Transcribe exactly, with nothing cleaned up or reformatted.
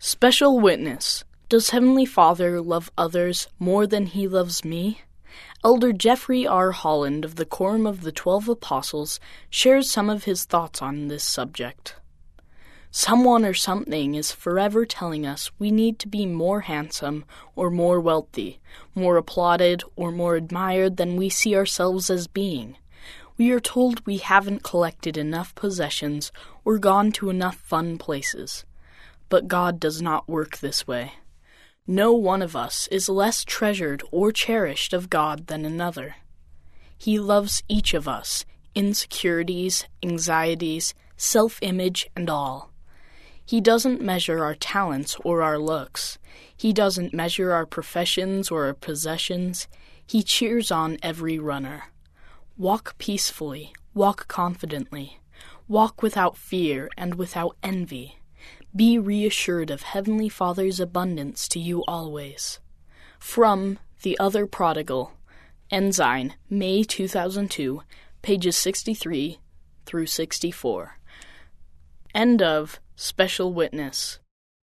Special witness. Does Heavenly Father love others more than he loves me? Elder Jeffrey R. Holland of the Quorum of the Twelve Apostles shares some of his thoughts on this subject. Someone or something is forever telling us we need to be more handsome or more wealthy, more applauded or more admired than we see ourselves as being. We are told we haven't collected enough possessions or gone to enough fun places. But God does not work this way. No one of us is less treasured or cherished of God than another. He loves each of us, insecurities, anxieties, self-image, and all. He doesn't measure our talents or our looks. He doesn't measure our professions or our possessions. He cheers on every runner. Walk peacefully, walk confidently, walk without fear and without envy. Be reassured of Heavenly Father's abundance to you always. From The Other Prodigal, Ensign, May two thousand two, pages sixty-three through sixty-four. End of Special Witness.